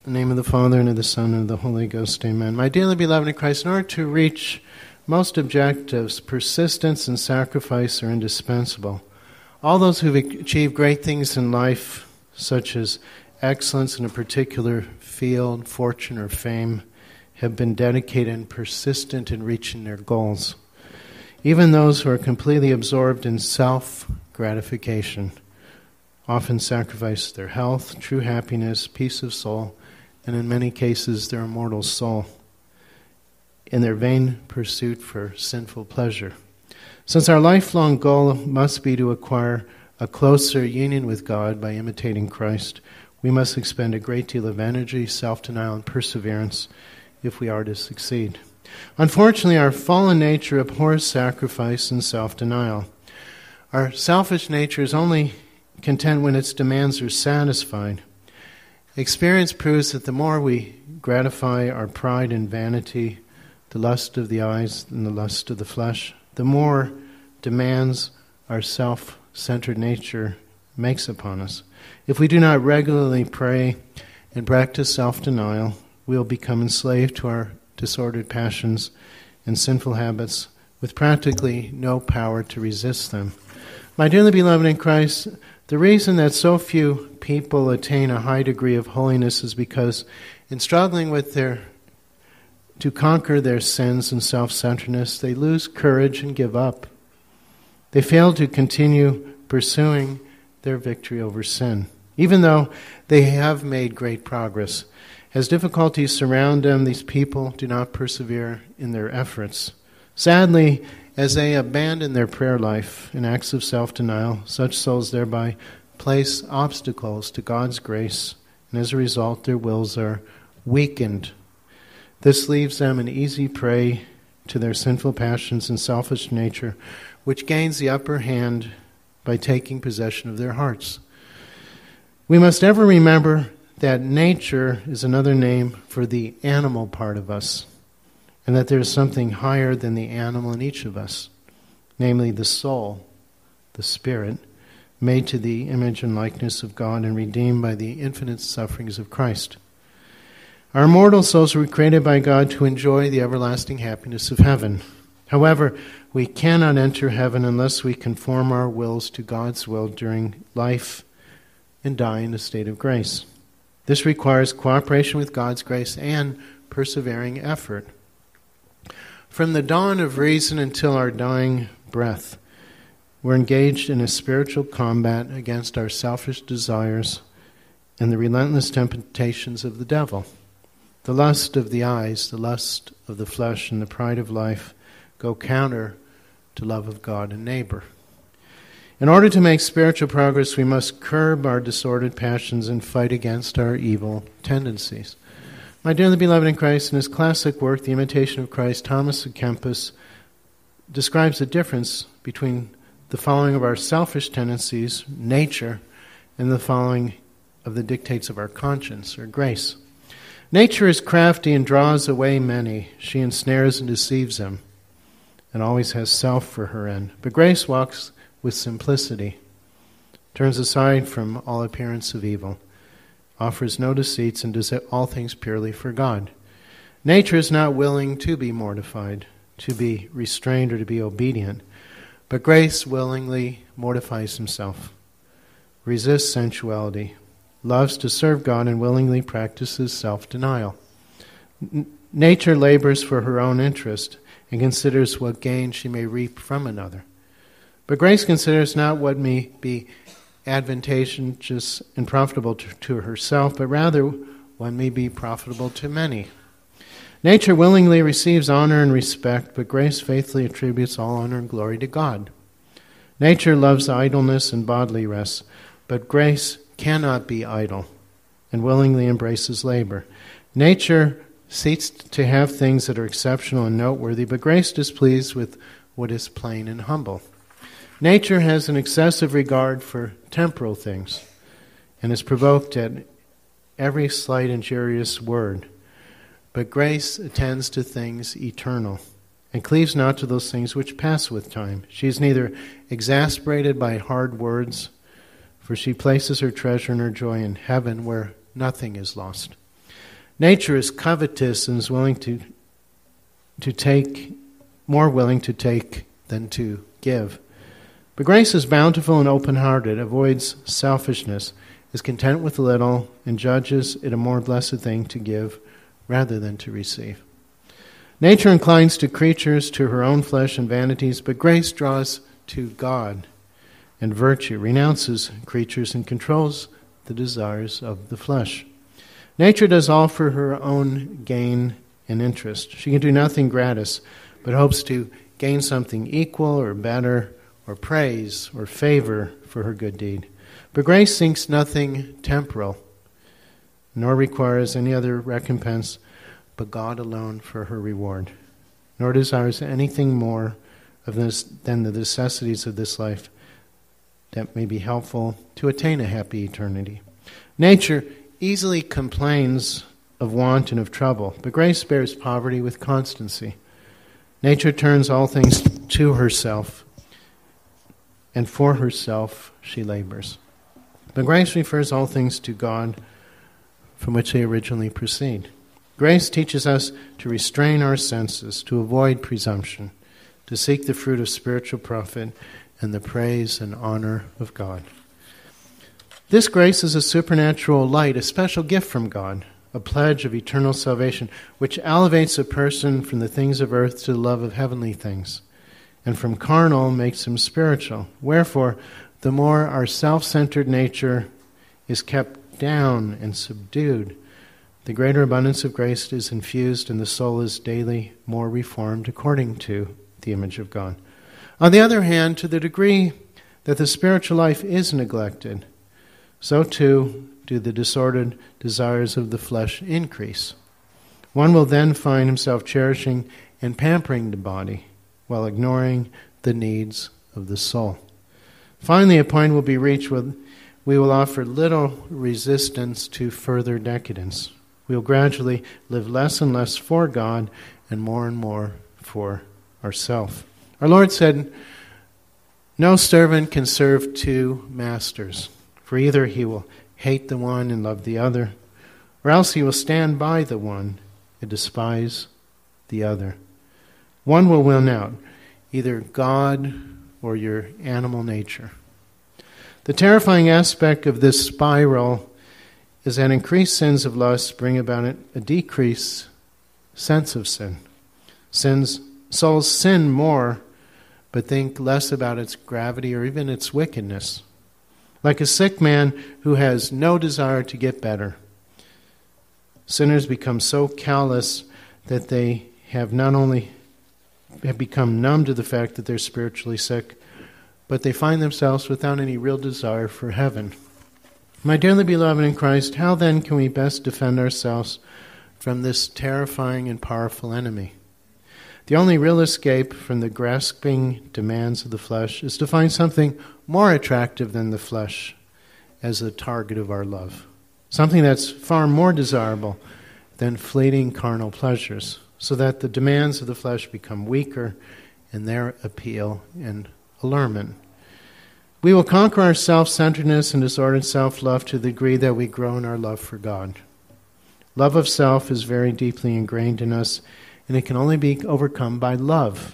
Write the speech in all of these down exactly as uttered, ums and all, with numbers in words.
In the name of the Father, and of the Son, and of the Holy Ghost, amen. My dearly beloved in Christ, in order to reach most objectives, persistence and sacrifice are indispensable. All those who've achieved great things in life, such as excellence in a particular field, fortune, or fame, have been dedicated and persistent in reaching their goals. Even those who are completely absorbed in self-gratification often sacrifice their health, true happiness, peace of soul, and in many cases their immortal soul in their vain pursuit for sinful pleasure. Since our lifelong goal must be to acquire a closer union with God by imitating Christ, we must expend a great deal of energy, self-denial, and perseverance if we are to succeed. Unfortunately, our fallen nature abhors sacrifice and self-denial. Our selfish nature is only content when its demands are satisfied. Experience proves that the more we gratify our pride and vanity, the lust of the eyes and the lust of the flesh, the more demands our self-centered nature makes upon us. If we do not regularly pray and practice self-denial, we will become enslaved to our disordered passions and sinful habits with practically no power to resist them. My dearly beloved in Christ, the reason that so few people attain a high degree of holiness is because in struggling with their to conquer their sins and self-centeredness, they lose courage and give up. They fail to continue pursuing their victory over sin, even though they have made great progress. As difficulties surround them, these people do not persevere in their efforts. Sadly, as they abandon their prayer life in acts of self-denial, such souls thereby place obstacles to God's grace, and as a result, their wills are weakened. This leaves them an easy prey to their sinful passions and selfish nature, which gains the upper hand by taking possession of their hearts. We must ever remember that nature is another name for the animal part of us, and that there is something higher than the animal in each of us, namely the soul, the spirit, made to the image and likeness of God and redeemed by the infinite sufferings of Christ. Our mortal souls were created by God to enjoy the everlasting happiness of heaven. However, we cannot enter heaven unless we conform our wills to God's will during life and die in a state of grace. This requires cooperation with God's grace and persevering effort. From the dawn of reason until our dying breath, we're engaged in a spiritual combat against our selfish desires and the relentless temptations of the devil. The lust of the eyes, the lust of the flesh, and the pride of life go counter to love of God and neighbor. In order to make spiritual progress, we must curb our disordered passions and fight against our evil tendencies. My dearly beloved in Christ, in his classic work, The Imitation of Christ, Thomas à Kempis describes the difference between the following of our selfish tendencies, nature, and the following of the dictates of our conscience, or grace. Nature is crafty and draws away many. She ensnares and deceives them, and always has self for her end. But grace walks with simplicity, turns aside from all appearance of evil, offers no deceits, and does all things purely for God. Nature is not willing to be mortified, to be restrained, or to be obedient, but grace willingly mortifies himself, resists sensuality, loves to serve God, and willingly practices self-denial. N- nature labors for her own interest and considers what gain she may reap from another. But grace considers not what may be advantageous and profitable to, to herself, but rather what may be profitable to many. Nature willingly receives honor and respect, but grace faithfully attributes all honor and glory to God. Nature loves idleness and bodily rest, but grace cannot be idle and willingly embraces labor. Nature seeks to have things that are exceptional and noteworthy, but grace is pleased with what is plain and humble. Nature has an excessive regard for temporal things and is provoked at every slight injurious word. But grace attends to things eternal and cleaves not to those things which pass with time. She is neither exasperated by hard words, for she places her treasure and her joy in heaven where nothing is lost. Nature is covetous and is willing to, to take, more willing to take than to give. But grace is bountiful and open-hearted, avoids selfishness, is content with little, and judges it a more blessed thing to give rather than to receive. Nature inclines to creatures, to her own flesh and vanities, but grace draws to God, and virtue renounces creatures and controls the desires of the flesh. Nature does all for her own gain and interest. She can do nothing gratis, but hopes to gain something equal or better, or praise or favor for her good deed. But grace seeks nothing temporal, nor requires any other recompense but God alone for her reward, nor desires anything more of this than the necessities of this life that may be helpful to attain a happy eternity. Nature easily complains of want and of trouble, but grace bears poverty with constancy. Nature turns all things to herself, and for herself she labors. But grace refers all things to God, from which they originally proceed. Grace teaches us to restrain our senses, to avoid presumption, to seek the fruit of spiritual profit and the praise and honor of God. This grace is a supernatural light, a special gift from God, a pledge of eternal salvation, which elevates a person from the things of earth to the love of heavenly things, and from carnal makes him spiritual. Wherefore, the more our self-centered nature is kept down and subdued, the greater abundance of grace is infused, and the soul is daily more reformed according to the image of God. On the other hand, to the degree that the spiritual life is neglected, so too do the disordered desires of the flesh increase. One will then find himself cherishing and pampering the body while ignoring the needs of the soul. Finally, a point will be reached where we will offer little resistance to further decadence. We will gradually live less and less for God and more and more for ourselves. Our Lord said, "No servant can serve two masters, for either he will hate the one and love the other, or else he will stand by the one and despise the other. One will win out, either God or your animal nature." The terrifying aspect of this spiral is that increased sins of lust bring about a decreased sense of sin. Sins, souls sin more, but think less about its gravity or even its wickedness. Like a sick man who has no desire to get better, sinners become so callous that they have not only have become numb to the fact that they're spiritually sick, but they find themselves without any real desire for heaven. My dearly beloved in Christ, how then can we best defend ourselves from this terrifying and powerful enemy? The only real escape from the grasping demands of the flesh is to find something more attractive than the flesh as the target of our love. Something that's far more desirable than fleeting carnal pleasures, so that the demands of the flesh become weaker in their appeal and allurement. We will conquer our self-centeredness and disordered self-love to the degree that we grow in our love for God. Love of self is very deeply ingrained in us, and it can only be overcome by love,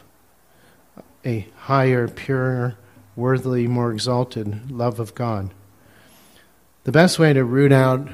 a higher, purer, worthily more exalted love of God. The best way to root out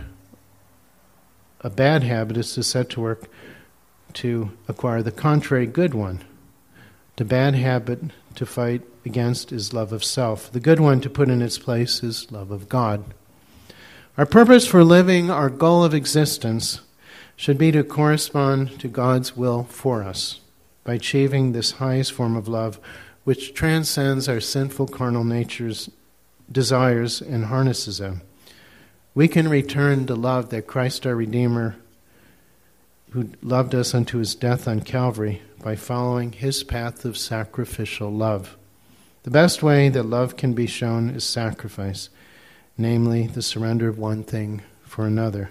a bad habit is to set to work to acquire the contrary good one. The bad habit to fight against is love of self. The good one to put in its place is love of God. Our purpose for living, our goal of existence, should be to correspond to God's will for us by achieving this highest form of love, which transcends our sinful carnal nature's desires and harnesses them. We can return the love that Christ our Redeemer, who loved us unto his death on Calvary, by following his path of sacrificial love. The best way that love can be shown is sacrifice, namely the surrender of one thing for another.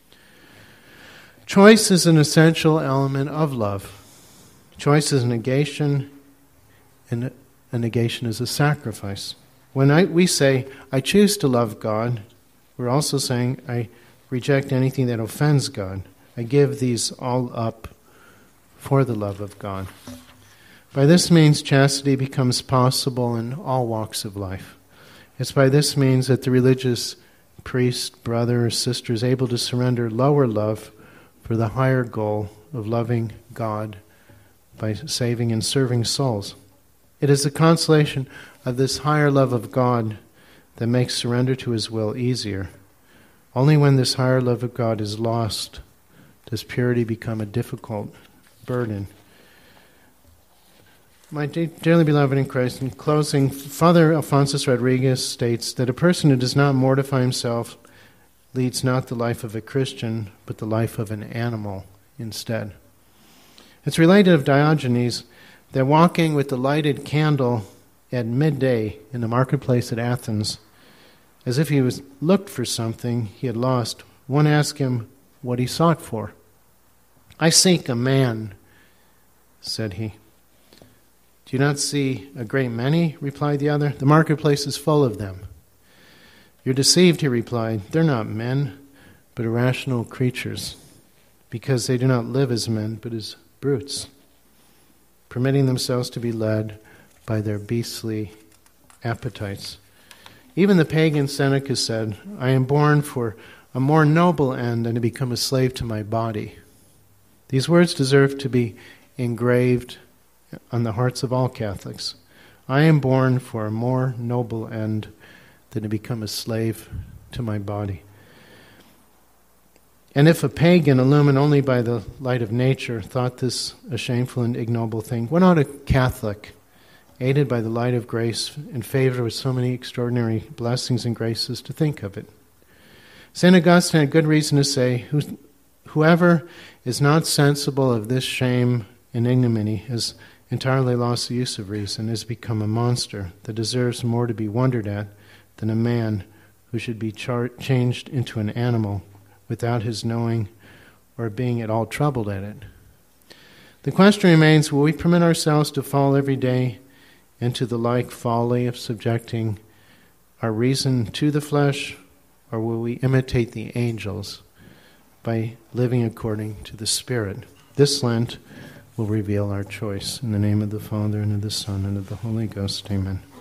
Choice is an essential element of love. Choice is a negation, and a negation is a sacrifice. When I, we say, I choose to love God, we're also saying, I reject anything that offends God. I give these all up for the love of God. By this means, chastity becomes possible in all walks of life. It's by this means that the religious priest, brother, or sister is able to surrender lower love for the higher goal of loving God by saving and serving souls. It is the consolation of this higher love of God that makes surrender to His will easier. Only when this higher love of God is lost does purity become a difficult burden. My dearly beloved in Christ, in closing, Father Alphonsus Rodriguez states that a person who does not mortify himself leads not the life of a Christian, but the life of an animal instead. It's related of Diogenes that walking with the lighted candle at midday in the marketplace at Athens, as if he was looked for something he had lost, one asked him what he sought for. "I seek a man," said he. "Do you not see a great many?" replied the other. "The marketplace is full of them." "You're deceived," he replied. "They're not men, but irrational creatures, because they do not live as men, but as brutes, permitting themselves to be led by their beastly appetites." Even the pagan Seneca said, "I am born for a more noble end than to become a slave to my body." These words deserve to be engraved on the hearts of all Catholics. I am born for a more noble end than to become a slave to my body. And if a pagan, illumined only by the light of nature, thought this a shameful and ignoble thing, what ought a Catholic, aided by the light of grace and favored with so many extraordinary blessings and graces, to think of it? Saint Augustine had good reason to say, whoever is not sensible of this shame and ignominy has entirely lost the use of reason, has become a monster that deserves more to be wondered at than a man who should be char- changed into an animal without his knowing or being at all troubled at it. The question remains, will we permit ourselves to fall every day into the like folly of subjecting our reason to the flesh, or will we imitate the angels by living according to the Spirit? This Lent will reveal our choice. In the name of the Father, and of the Son, and of the Holy Ghost. Amen.